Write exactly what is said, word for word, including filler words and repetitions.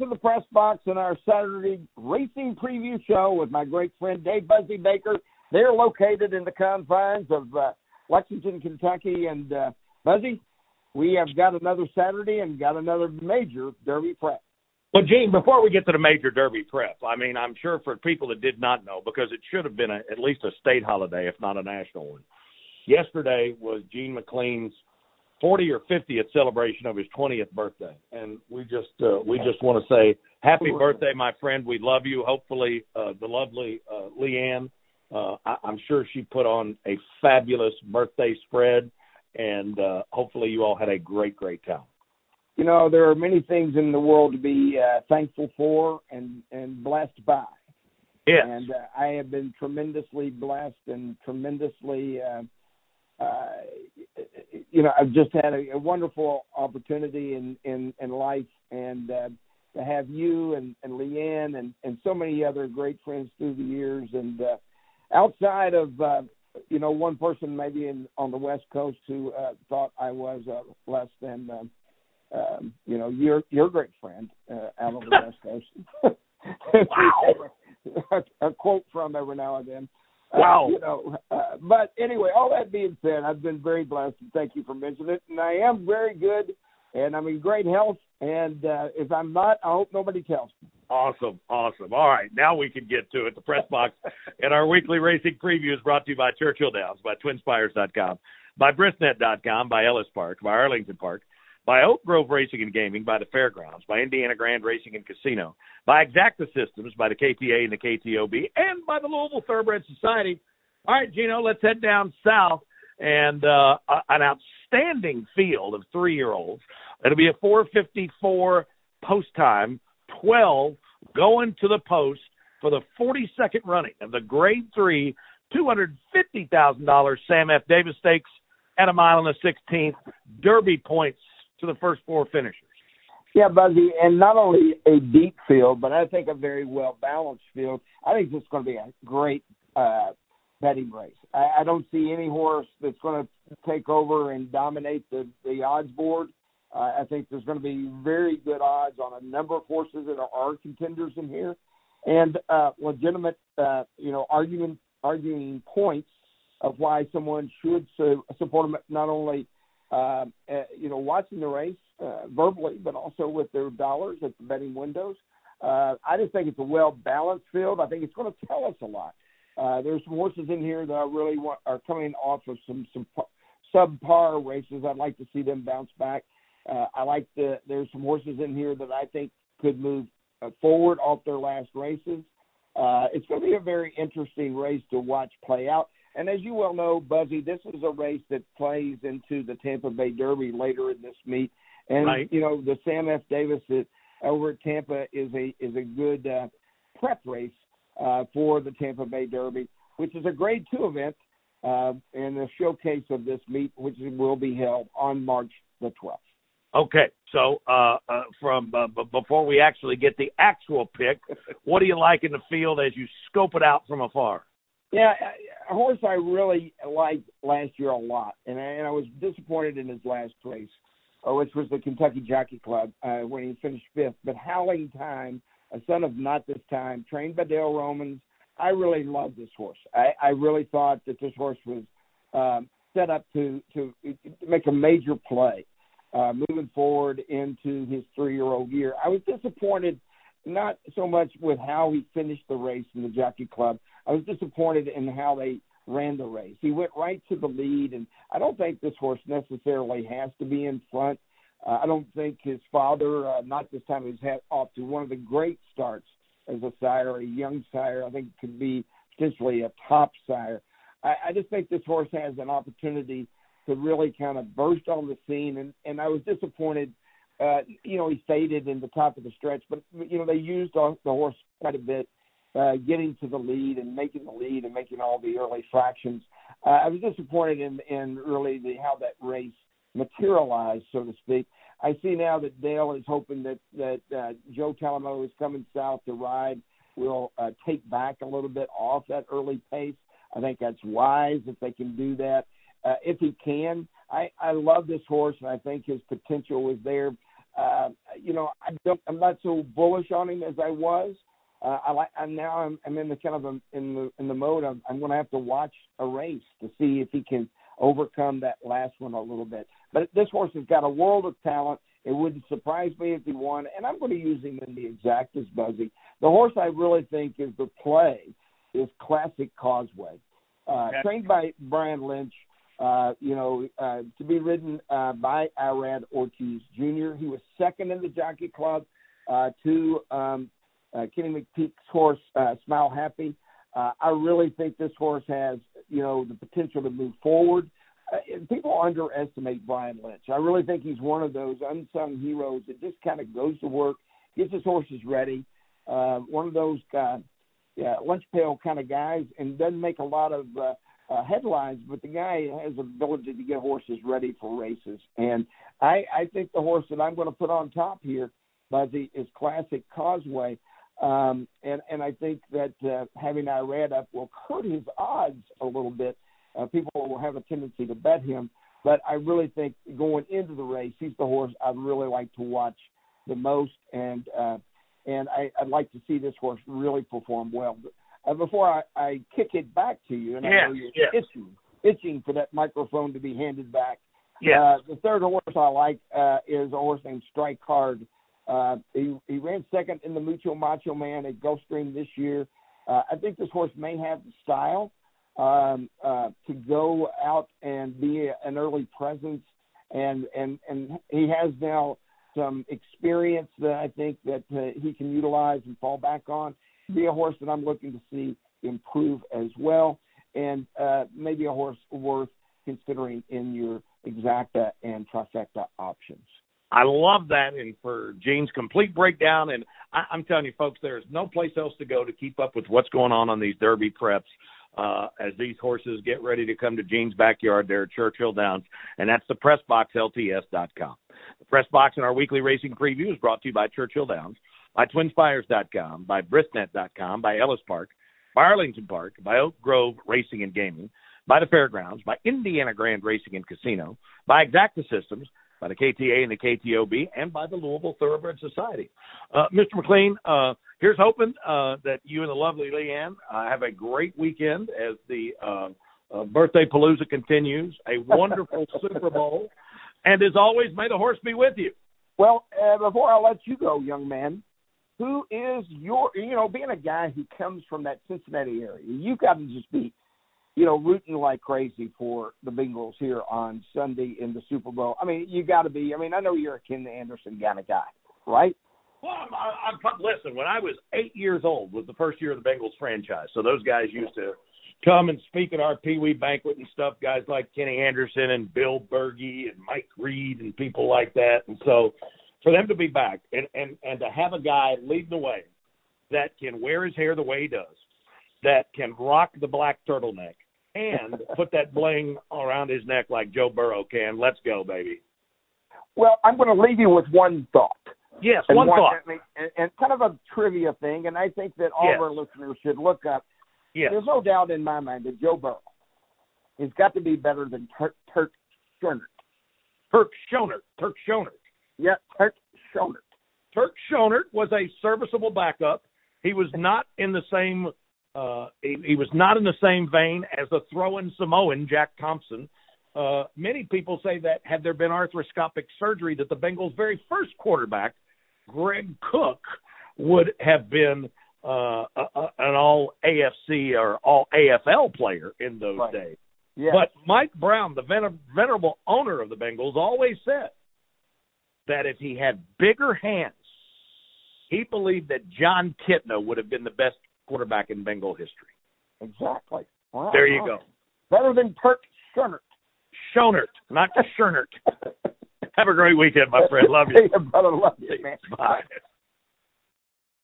the Press Box and our Saturday racing preview show with my great friend Dave Buzzy Baker. They're located in the confines of uh, Lexington, Kentucky. And, uh, Buzzy, we have got another Saturday and got another major Derby prep. Well, Gene, before we get to the major Derby prep, I mean, I'm sure for people that did not know, because it should have been a, at least a state holiday, if not a national one. Yesterday was Gene McLean's fortieth or fiftieth celebration of his twentieth birthday, and we just uh, we just want to say happy birthday, my friend. We love you. Hopefully, uh, the lovely uh, Leanne, uh, I- I'm sure she put on a fabulous birthday spread, and uh, hopefully you all had a great, great time. You know, there are many things in the world to be uh, thankful for and, and blessed by. Yes. And uh, I have been tremendously blessed and tremendously, uh, uh, you know, I've just had a, a wonderful opportunity in, in, in life, and uh, to have you and, and Leanne and, and so many other great friends through the years. And uh, outside of, uh, you know, one person maybe in, on the West Coast who uh, thought I was uh, less than uh, Um, you know, your your great friend uh, out on the West Coast. Wow. a, a quote from every now and then. Wow. Uh, you know, uh, but anyway, all that being said, I've been very blessed, and thank you for mentioning it. And I am very good, and I'm in great health. And uh, if I'm not, I hope nobody tells me. Awesome, awesome. All right, now we can get to it. The Press Box and our weekly racing preview is brought to you by Churchill Downs, by Twin Spires dot com, by Bristnet dot com, by Ellis Park, by Arlington Park, by Oak Grove Racing and Gaming, by the Fairgrounds, by Indiana Grand Racing and Casino, by Exacta Systems, by the K T A and the K T O B, and by the Louisville Thoroughbred Society. All right, Gino, let's head down south, and uh, an outstanding field of three-year-olds. It'll be a four fifty-four post time, twelve going to the post for the forty-second running of the Grade three, two hundred fifty thousand dollars Sam F. Davis Stakes at a mile and a sixteenth, Derby points to the first four finishers. Yeah, Buzzy, and not only a deep field, but I think a very well-balanced field. I think this is going to be a great uh, betting race. I, I don't see any horse that's going to take over and dominate the, the odds board. Uh, I think there's going to be very good odds on a number of horses that are, are contenders in here, and uh, legitimate, uh, you know, arguing arguing points of why someone should su- support them, not only Uh, uh, you know, watching the race uh, verbally, but also with their dollars at the betting windows. Uh, I just think it's a well-balanced field. I think it's going to tell us a lot. Uh, there's some horses in here that I really want are coming off of some some subpar races. I'd like to see them bounce back. Uh, I like the there's some horses in here that I think could move uh, forward off their last races. Uh, it's going to be a very interesting race to watch play out. And as you well know, Buzzy, this is a race that plays into the Tampa Bay Derby later in this meet. And, right. you know, the Sam F. Davis over at Tampa is a is a good uh, prep race uh, for the Tampa Bay Derby, which is a grade two event uh, and a showcase of this meet, which will be held on March the twelfth. Okay, so uh, uh, from uh, b- before we actually get the actual pick, what do you like in the field as you scope it out from afar? Yeah, a horse I really liked last year a lot, and I, and I was disappointed in his last race, uh, which was the Kentucky Jockey Club uh, when he finished fifth. But Howling Time, a son of Not This Time, trained by Dale Romans, I really loved this horse. I, I really thought that this horse was um, set up to, to make a major play uh, moving forward into his three-year-old year. I was disappointed not so much with how he finished the race in the Jockey Club. I was disappointed in how they ran the race. He went right to the lead, and I don't think this horse necessarily has to be in front. Uh, I don't think his father, uh, Not This Time, has had off to one of the great starts as a sire, a young sire. I think could be potentially a top sire. I, I just think this horse has an opportunity to really kind of burst on the scene, and, and I was disappointed. Uh, you know, he faded in the top of the stretch, but, you know, they used the horse quite a bit, uh, getting to the lead and making the lead and making all the early fractions. Uh, I was disappointed in, in really the, how that race materialized, so to speak. I see now that Dale is hoping that, that uh, Joe Talamo is coming south to ride, will uh, take back a little bit off that early pace. I think that's wise if they can do that. Uh, if he can, I, I love this horse, and I think his potential is there. uh, you know, I don't, I'm not so bullish on him as I was. Uh, I like. I'm now. I'm, I'm in the kind of a, in the in the mode. of I'm going to have to watch a race to see if he can overcome that last one a little bit. But this horse has got a world of talent. It wouldn't surprise me if he won, and I'm going to use him in the exactas, Buzzy. The horse I really think is the play is Classic Causeway, uh, okay. trained by Brian Lynch. Uh, you know, uh, to be ridden uh, by Irad Ortiz Junior He was second in the Jockey Club uh, to um, uh, Kenny McPeek's horse, uh, Smile Happy. Uh, I really think this horse has, you know, the potential to move forward. Uh, people underestimate Brian Lynch. I really think he's one of those unsung heroes that just kind of goes to work, gets his horses ready. Uh, one of those uh, yeah, lunch pail kind of guys, and doesn't make a lot of uh, uh, headlines, but the guy has the ability to get horses ready for races. And I, I think the horse that I'm going to put on top here, Buzzy, is Classic Causeway. Um, and, and I think that uh, having Irad up will hurt his odds a little bit. Uh, people will have a tendency to bet him. But I really think going into the race, he's the horse I'd really like to watch the most. And uh, and I, I'd like to see this horse really perform well. But, uh, before I, I kick it back to you, and yes, I know you're yes. itching, itching for that microphone to be handed back. Yes. Uh, the third horse I like uh, is a horse named Strike Hard. Uh, he, he ran second in the Mucho Macho Man at Gulfstream this year. Uh, I think this horse may have the style um, uh, to go out and be a, an early presence, and, and, and he has now some experience that I think that uh, he can utilize and fall back on. Be a horse that I'm looking to see improve as well, and uh, maybe a horse worth considering in your exacta and trifecta options. I love that, and for Gene's complete breakdown, and I, I'm telling you, folks, there's no place else to go to keep up with what's going on on these Derby preps uh, as these horses get ready to come to Gene's backyard there at Churchill Downs, and that's the press box L T S dot com. The Press Box in our weekly racing preview is brought to you by Churchill Downs, by Twin Spires dot com, by Bristnet dot com, by Ellis Park, by Arlington Park, by Oak Grove Racing and Gaming, by the Fairgrounds, by Indiana Grand Racing and Casino, by Exacta Systems, by the K T A and the K T O B, and by the Louisville Thoroughbred Society. Uh, Mister McLean, uh, here's hoping uh, that you and the lovely Leanne uh, have a great weekend as the uh, uh, birthday palooza continues, a wonderful Super Bowl, and as always, may the horse be with you. Well, uh, before I let you go, young man, who is your, you know, being a guy who comes from that Cincinnati area, you've got to just be, you know, rooting like crazy for the Bengals here on Sunday in the Super Bowl. I mean, you got to be. I mean, I know you're a Ken Anderson kind of guy, right? Well, I'm, I'm, listen, when I was eight years old was the first year of the Bengals franchise. So those guys used to come and speak at our Pee Wee banquet and stuff, guys like Kenny Anderson and Bill Berge and Mike Reed and people like that. And so for them to be back and, and, and to have a guy leading the way that can wear his hair the way he does, that can rock the black turtleneck, and put that bling around his neck like Joe Burrow can. Let's go, baby. Well, I'm going to leave you with one thought. Yes, and one, one thought. And, and kind of a trivia thing, and I think that all yes. of our listeners should look up. Yes. There's no doubt in my mind that Joe Burrow has got to be better than Turk, Turk Schoenert. Turk Schoenert. Turk Schoenert. Yeah, Turk Schoenert. Turk Schoenert was a serviceable backup. He was not in the same Uh, he, he was not in the same vein as the throw-in Samoan, Jack Thompson. Uh, many people say that had there been arthroscopic surgery, that the Bengals' very first quarterback, Greg Cook, would have been uh, a, a, an all-A F C or all-A F L player in those right. days. Yes. But Mike Brown, the vener- venerable owner of the Bengals, always said that if he had bigger hands, he believed that John Kitna would have been the best quarterback in Bengal history. Exactly. Wow. There you go. Better than Turk Schoenert. Schoenert, not Schoenert. Have a great weekend, my friend. Love you. Hey, brother, love you, man. Bye.